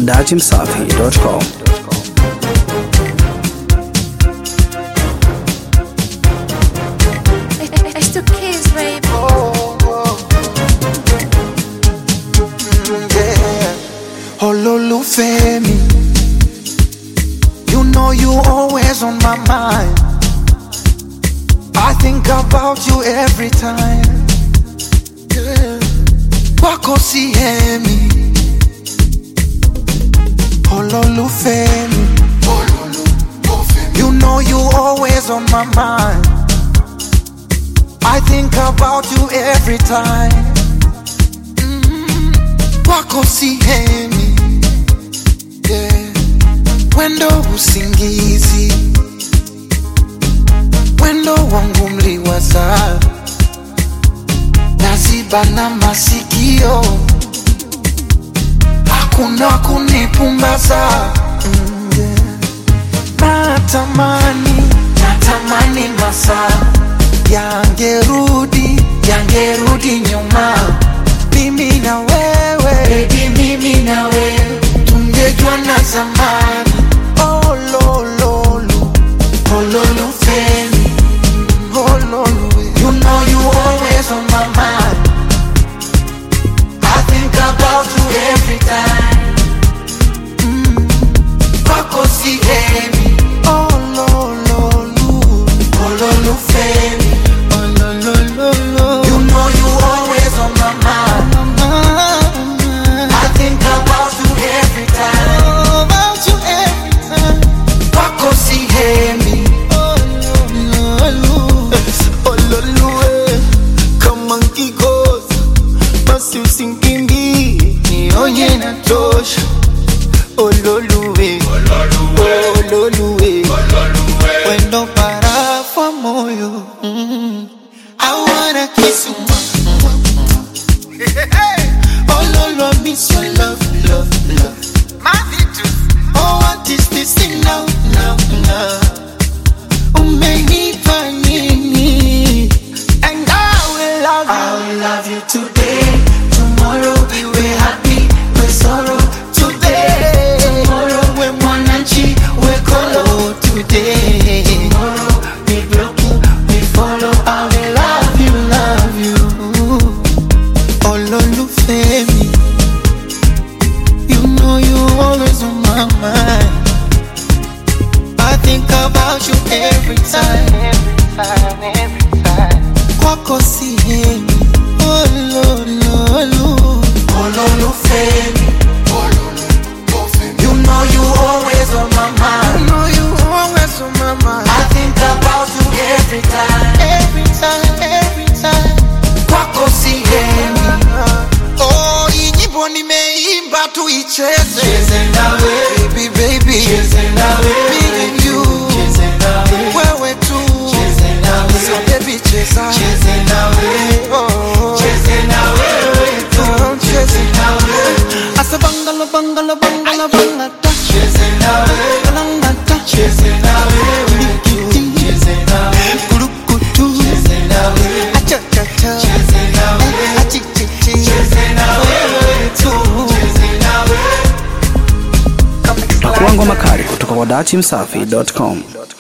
dachimsafi.com. It's the kids, baby. Ololufemi, you know you always on my mind. I think about you every time. Wako sihemi, Ololufemi, you know you always on my mind. I think about you every time. Wako sihemi, yeah. Wendo usingizi, wendo wangu mliwaza, naziba na masikio, hakuna kunipumbaza, yeah. Natamani masaa yangerudi nyuma. Mimi na wewe, baby, mimi na wewe, tungejua na zamani. Oh lololu, oh lolufemi, oh lolu. You know you always on my mind. I think about you every time. Wako sihemi, oh lololu, oh lolufemi, oh lololu. You know you always on my mind. I think about you every time. About you every time. Wako sihemi, oh lololu, oh lololu. Kama nkikosa basi usinkimbi, nionye natosha. Oh lololu, oh lololu, wendo parafa moyo. I wanna kiss you. Oh Lolo, I miss your love, love, love. Oh, what is this thing now, now, now? Umenipa nini? And I will love you today. Tomorrow we're happy, we're sorrow. Today, tomorrow we're mwananchi, we're kolo. Today, tomorrow we broken, we follow. I will love you. Ololufemi, you know you always on my mind. I think about you every time. Kwako sihemi, olololu, ololufemi, you know you always on my mind. I think about you every time. Every time. Kwako sihemi. Oh, inyimbo nimeimba tuicheze. Cheze nawe, baby. Cheze nawe, me and you. Cheze nawe, wewe tu. Cheze nawe, so baby cheza. Cheze nawe, oh. Cheze nawe, wewe tu. Cheze nawe. Asa bangala. Cheze nawe, balangata. Cheze nawe, wewe tu. Cheze nawe, kurukutu. Cheze nawe, acha. Cheze nawe, achichichi. Cheze nawe, wewe tu. Cheze nawe. Pakuangwa makali kutoka kwa dachimsafi.com.